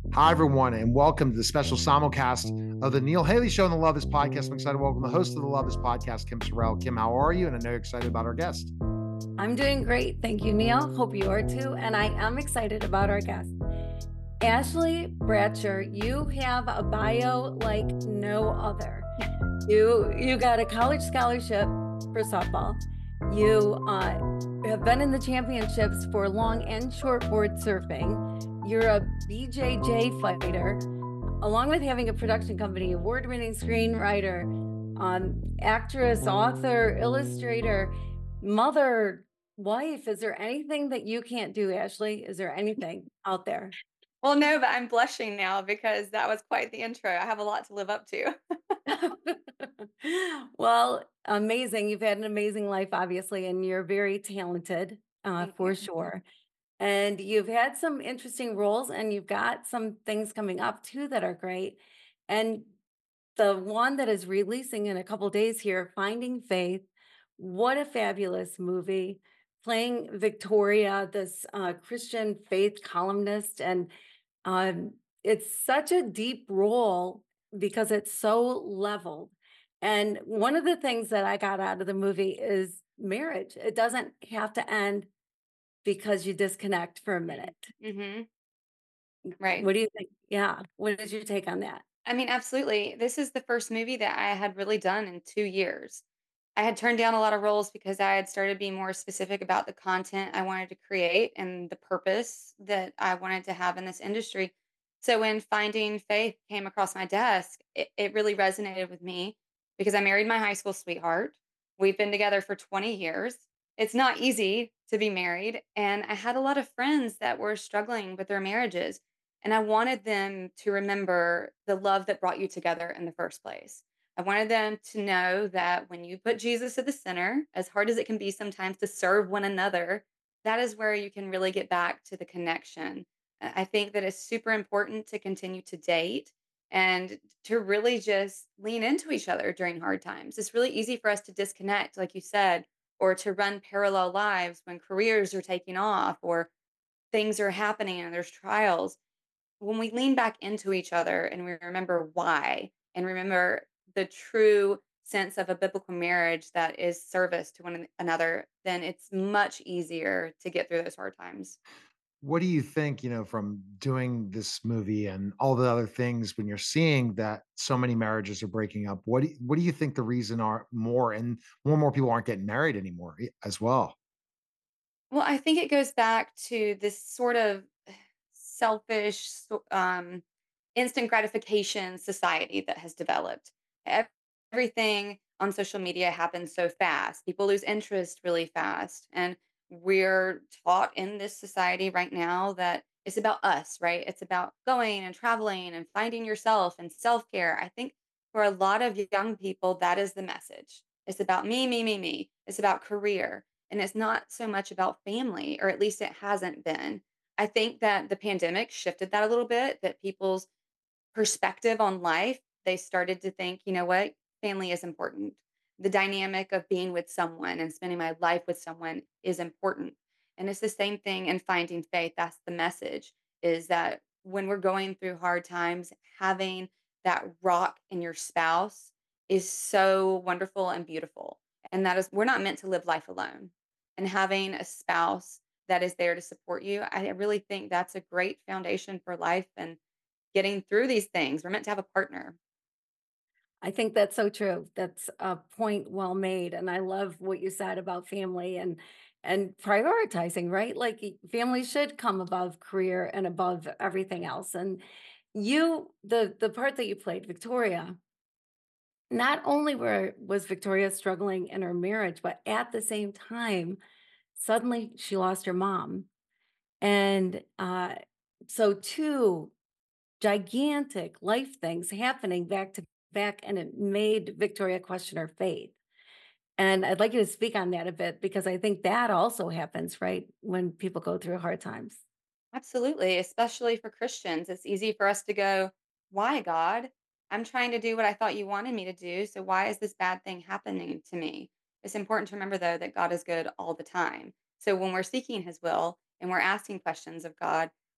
Hi, everyone, and welcome to the special simulcast of the Neil Haley Show on the Love Is Podcast. I'm excited to welcome the host of the Love Is Podcast, Kim Sorrell. Kim, how are you? And I know you're excited about our guest. I'm doing great. Thank you, Neil. Hope you are too. And I am excited about our guest. Ashley Bratcher, you have a bio like no other. You got a college scholarship for softball. You have been in the championships for long and shortboard surfing. You're a BJJ fighter, along with having a production company, award-winning screenwriter, actress, author, illustrator, mother, wife. Is there anything that you can't do, Ashley? Is there anything out there? Well, no, but I'm blushing now because that was quite the intro. I have a lot to live up to. Well, amazing. You've had an amazing life, obviously, and you're very talented, Thank for you. sure. And you've had some interesting roles, and you've got some things coming up too that are great. And the one that is releasing in a couple days here, Finding Faith. What a fabulous movie. Playing Victoria, this Christian faith columnist, and um, it's such a deep role because it's so leveled. And one of the things that I got out of the movie is marriage. It doesn't have to end because you disconnect for a minute. Mhm. Right. What do you think? Yeah. What is your take on that? I mean, absolutely. This is the first movie that I had really done in 2 years. I had turned down a lot of roles because I had started being more specific about the content I wanted to create and the purpose that I wanted to have in this industry. So when Finding Faith came across my desk, it really resonated with me because I married my high school sweetheart. We've been together for 20 years. It's not easy to be married, and I had a lot of friends that were struggling with their marriages, and I wanted them to remember the love that brought you together in the first place. I wanted them to know that when you put Jesus at the center, as hard as it can be sometimes to serve one another, that is where you can really get back to the connection. I think that it's super important to continue to date and to really just lean into each other during hard times. It's really easy for us to disconnect, like you said, or to run parallel lives when careers are taking off or things are happening and there's trials. When we lean back into each other and we remember why and remember the true sense of a biblical marriage that is service to one another, then it's much easier to get through those hard times. What do you think, from doing this movie and all the other things when you're seeing that so many marriages are breaking up? What do you think the reason are more and more people aren't getting married anymore as well? Well, I think it goes back to this sort of selfish, instant gratification society that has developed. Everything on social media happens so fast. People lose interest really fast. And we're taught in this society right now that it's about us, right? It's about going and traveling and finding yourself and self care. I think for a lot of young people, that is the message. It's about me, me, me, me. It's about career. And it's not so much about family, or at least it hasn't been. I think that the pandemic shifted that a little bit, that people's perspective on life, they started to think, you know what? Family is important. The dynamic of being with someone and spending my life with someone is important. And it's the same thing in Finding Faith. That's the message, is that when we're going through hard times, having that rock in your spouse is so wonderful and beautiful. And that is, we're not meant to live life alone. And having a spouse that is there to support you, I really think that's a great foundation for life and getting through these things. We're meant to have a partner. I think that's so true. That's a point well made, and I love what you said about family and prioritizing, right? Like family should come above career and above everything else. And the part that you played, Victoria, not only was Victoria struggling in her marriage, but at the same time, suddenly she lost her mom. And so two gigantic life things happening back to back, and it made Victoria question her faith. And I'd like you to speak on that a bit because I think that also happens, right, when people go through hard times. Absolutely, especially for Christians. It's easy for us to go, "Why, God? I'm trying to do what I thought you wanted me to do. So why is this bad thing happening to me?" It's important to remember, though, that God is good all the time. So when we're seeking his will and we're asking questions of God,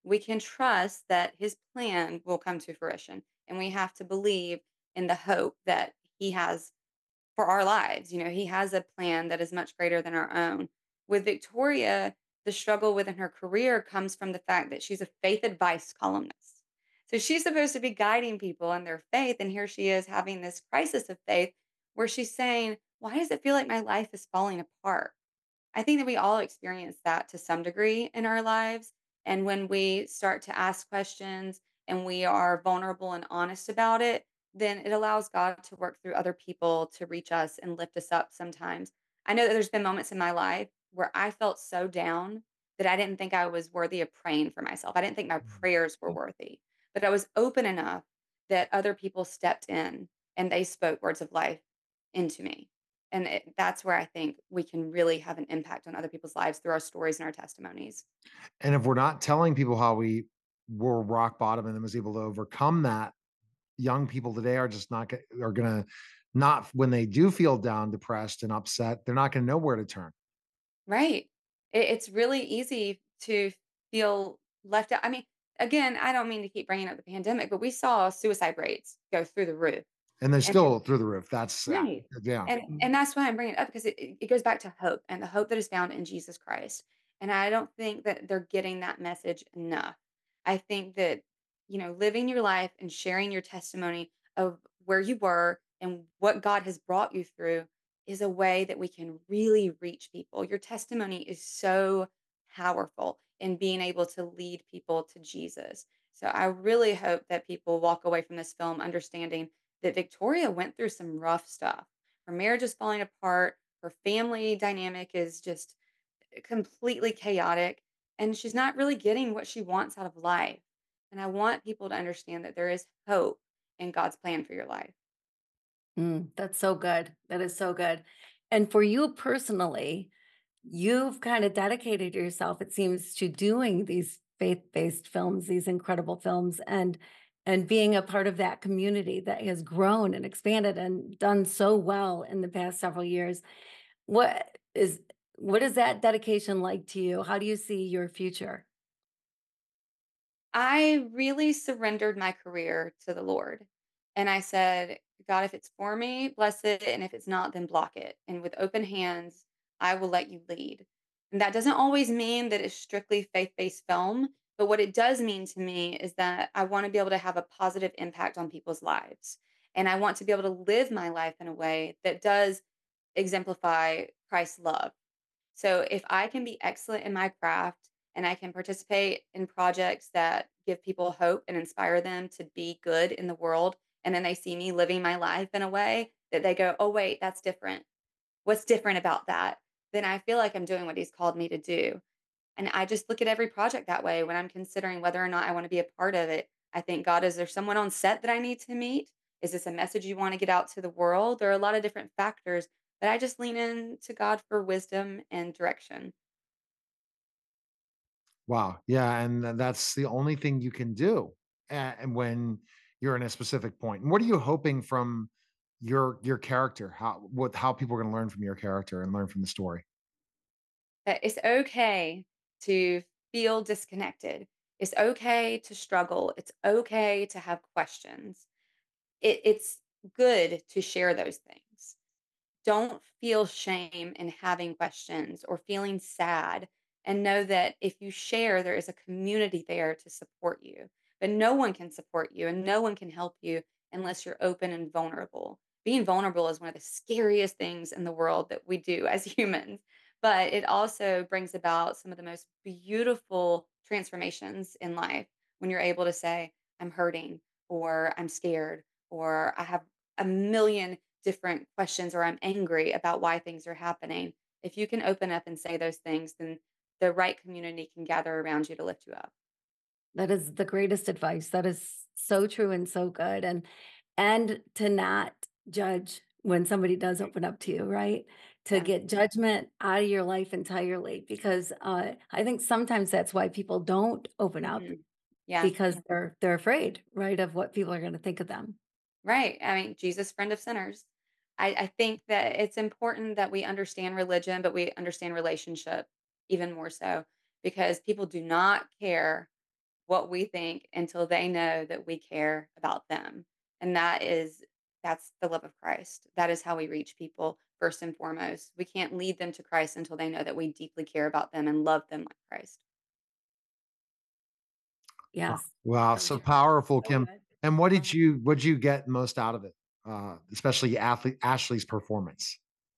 we can trust that his plan will come to fruition. And we have to believe in the hope that he has for our lives. He has a plan that is much greater than our own. With Victoria, the struggle within her career comes from the fact that she's a faith advice columnist. So she's supposed to be guiding people in their faith. And here she is having this crisis of faith where she's saying, why does it feel like my life is falling apart? I think that we all experience that to some degree in our lives. And when we start to ask questions and we are vulnerable and honest about it, then it allows God to work through other people to reach us and lift us up sometimes. I know that there's been moments in my life where I felt so down that I didn't think I was worthy of praying for myself. I didn't think my prayers were worthy, but I was open enough that other people stepped in and they spoke words of life into me. And that's where I think we can really have an impact on other people's lives through our stories and our testimonies. And if we're not telling people how we were rock bottom and then was able to overcome that, young people today are just not are gonna not when they do feel down, depressed, and upset, they're not gonna know where to turn. Right. It's really easy to feel left out. I mean, again, I don't mean to keep bringing up the pandemic, but we saw suicide rates go through the roof. And they're And still through the roof. That's right. yeah. And that's why I'm bringing it up because it goes back to hope and the hope that is found in Jesus Christ. And I don't think that they're getting that message enough. I think that, living your life and sharing your testimony of where you were and what God has brought you through is a way that we can really reach people. Your testimony is so powerful in being able to lead people to Jesus. So I really hope that people walk away from this film understanding that Victoria went through some rough stuff. Her marriage is falling apart. Her family dynamic is just completely chaotic. And she's not really getting what she wants out of life. And I want people to understand that there is hope in God's plan for your life. That's so good. That is so good. And for you personally, you've kind of dedicated yourself, it seems, to doing these faith-based films, these incredible films, and being a part of that community that has grown and expanded and done so well in the past several years. What is what is that dedication like to you? How do you see your future? I really surrendered my career to the Lord. And I said, God, if it's for me, bless it. And if it's not, then block it. And with open hands, I will let you lead. And that doesn't always mean that it's strictly faith based film. But what it does mean to me is that I want to be able to have a positive impact on people's lives. And I want to be able to live my life in a way that does exemplify Christ's love. So if I can be excellent in my craft and I can participate in projects that give people hope and inspire them to be good in the world, and then they see me living my life in a way that they go, oh, wait, that's different. What's different about that? Then I feel like I'm doing what he's called me to do. And I just look at every project that way when I'm considering whether or not I want to be a part of it. I think, God, is there someone on set that I need to meet? Is this a message you want to get out to the world? There are a lot of different factors, but I just lean into God for wisdom and direction. Wow. Yeah, and that's the only thing you can do, and when you're in a specific point. And what are you hoping from your character? How people are gonna learn from your character and learn from the story? That it's okay to feel disconnected. It's okay to struggle. It's okay to have questions. It's good to share those things. Don't feel shame in having questions or feeling sad, and know that if you share, there is a community there to support you. But no one can support you and no one can help you unless you're open and vulnerable. Being vulnerable is one of the scariest things in the world that we do as humans, but it also brings about some of the most beautiful transformations in life when you're able to say, I'm hurting, or I'm scared, or I have a million different questions, or I'm angry about why things are happening. If you can open up and say those things, then the right community can gather around you to lift you up. That is the greatest advice. That is so true and so good. And to not judge when somebody does open up to you, right? To Yeah. get judgment out of your life entirely, because I think sometimes that's why people don't open up Mhm. Yeah. because they're afraid, right, of what people are going to think of them. Right. I mean, Jesus, friend of sinners. I think that it's important that we understand religion, but we understand relationship even more so because people do not care what we think until they know that we care about them. And that's the love of Christ. That is how we reach people first and foremost. We can't lead them to Christ until they know that we deeply care about them and love them like Christ. Yes, Wow, so so true. powerful, So Kim. good. And what did you get most out of it? Especially Ashley's performance.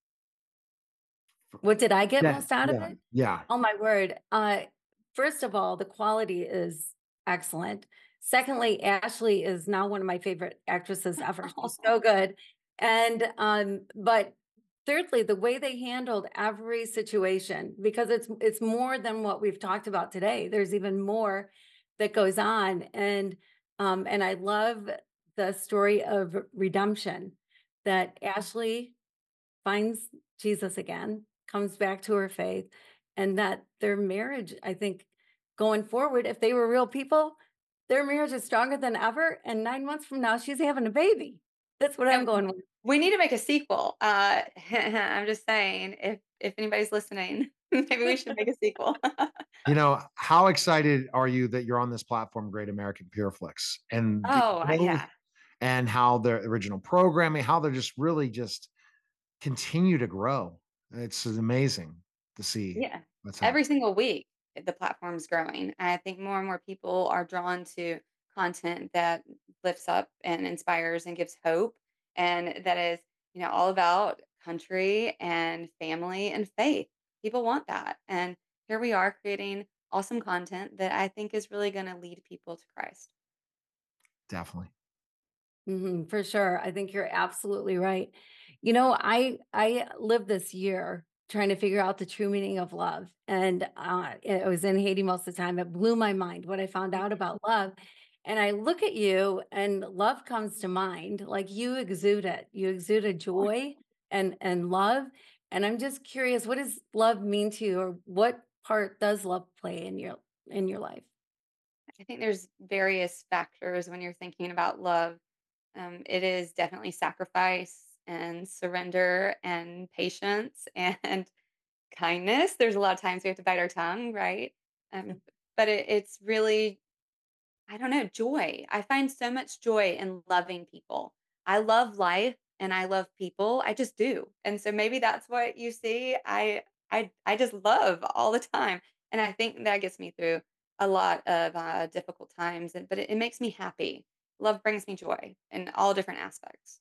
What did I get Yeah, most out of yeah, it? yeah. Oh my word. First of all, the quality is excellent. Secondly, Ashley is now one of my favorite actresses ever. She's so good. And but thirdly, the way they handled every situation, because it's more than what we've talked about today. There's even more that goes on. And I love the story of redemption that Ashley finds Jesus again, comes back to her faith, and that their marriage, I think, going forward, if they were real people, their marriage is stronger than ever. And 9 months from now, she's having a baby. That's what I'm And going with. we need to make a sequel. I'm just saying, if anybody's listening, maybe we should make a sequel. How excited are you that you're on this platform, Great American Pureflix, and the Oh, growth yeah. and how the original programming, how they're just really just continue to grow. It's amazing to see Yeah. what's Every happening. single week, the platform's growing. I think more and more people are drawn to content that lifts up and inspires and gives hope. And that is, all about country and family and faith. People want that. And here we are creating awesome content that I think is really going to lead people to Christ. Definitely. For sure. I think you're absolutely right. I lived this year trying to figure out the true meaning of love. And I was in Haiti most of the time. It blew my mind what I found out Mhm. about love. And I look at you and love comes to mind. Like you exude it. You exude a joy and love. And I'm just curious, what does love mean to you, or what part does love play in your life? I think there's various factors when you're thinking about love. It is definitely sacrifice and surrender and patience and kindness. There's a lot of times we have to bite our tongue, right? But it's really, I don't know, joy. I find so much joy in loving people. I love life and I love people. I just do. And so maybe that's what you see. I just love all the time. And I think that gets me through a lot of difficult times. But it makes me happy. Love brings me joy in all different aspects.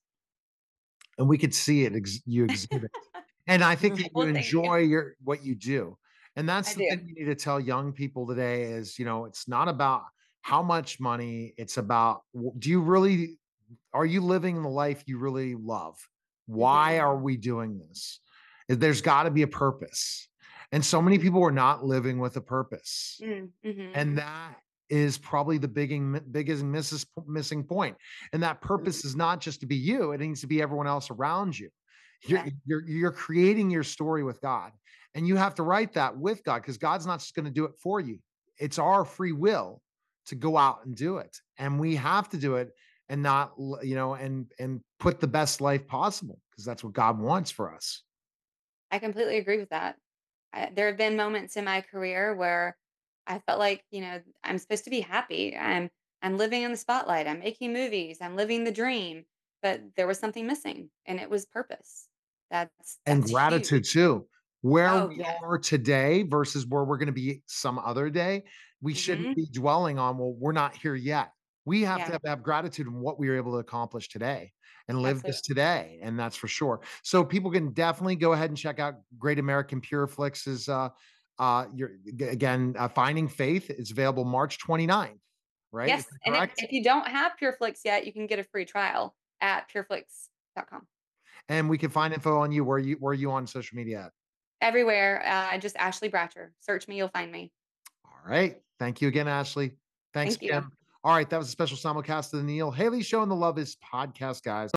And we could see it, you exhibit. And I think that you Well, thank you. enjoy what you do. And that's I the do. thing we need to tell young people today is, it's not about how much money, it's about do you really are you living the life you really love? Why Mhm. are we doing this? There's got to be a purpose. And so many people are not living with a purpose. Mm, mhm. And that is probably the biggest missing point. And that purpose is not just to be you, it needs to be everyone else around you. You're, Yeah, you're creating your story with God. And you have to write that with God because God's not just going to do it for you. It's our free will to go out and do it. And we have to do it and not, and put the best life possible because that's what God wants for us. I completely agree with that. There have been moments in my career where I felt like, I'm supposed to be happy. I'm living in the spotlight. I'm making movies. I'm living the dream, but there was something missing, and it was purpose. And That's huge. gratitude too. Where Oh we yeah, are today versus where we're gonna be some other day, we shouldn't hmm be dwelling on, "Well, we're not here yet." We have to yeah, have gratitude in what we were able to accomplish today and live this absolutely. today, and that's for sure. So people can definitely go ahead and check out Great American Pureflix's, your again, Finding Faith is available March 29th, right? Is Yes, that and if correct? if you don't have PureFlix yet, you can get a free trial at pureflix.com. And we can find info on you. Where are you on social media at? Everywhere, just Ashley Bratcher. Search me, you'll find me. All right. Thank you again, Ashley. Thanks, Thank you. Kim. All right. That was a special simulcast of the Neil Haley Show and the Love Is podcast, guys.